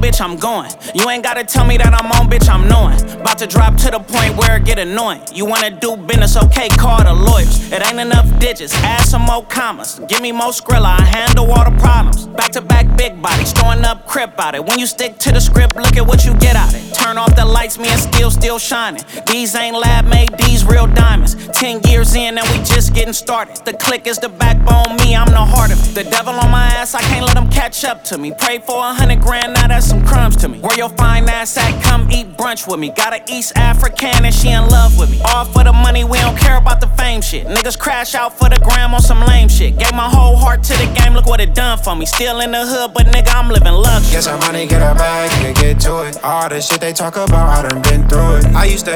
bitch, I'm going. You ain't gotta tell me that I'm on, bitch, I'm knowing. About to drop to the point where it get annoying. You wanna do business, okay, call the lawyers. It ain't enough digits, add some more commas. Give me more Skrilla, I handle all the problems. Back to back big bodies, throwing up crip out it. When you stick to the script, look at what you get out it. Turn off the lights, me and still shining. These ain't lab made, these real diamonds. 10 years in and we just getting started. The click is the backbone, me, I'm the heart of it. The devil on my ass, I can't let him catch up to me. Pray for 100 grand, now that's some crumbs to me. Where your fine ass at, come eat brunch with me. Got an East African and she in love with me. All for the money, we don't care about the fame shit. Niggas crash out for the gram on some lame shit. Gave my whole heart to the game, look what it done for me. Still in the hood, but nigga, I'm living luxury. Get some money, get a bag, and get to it. All the shit they talk about, I done been through it. I used to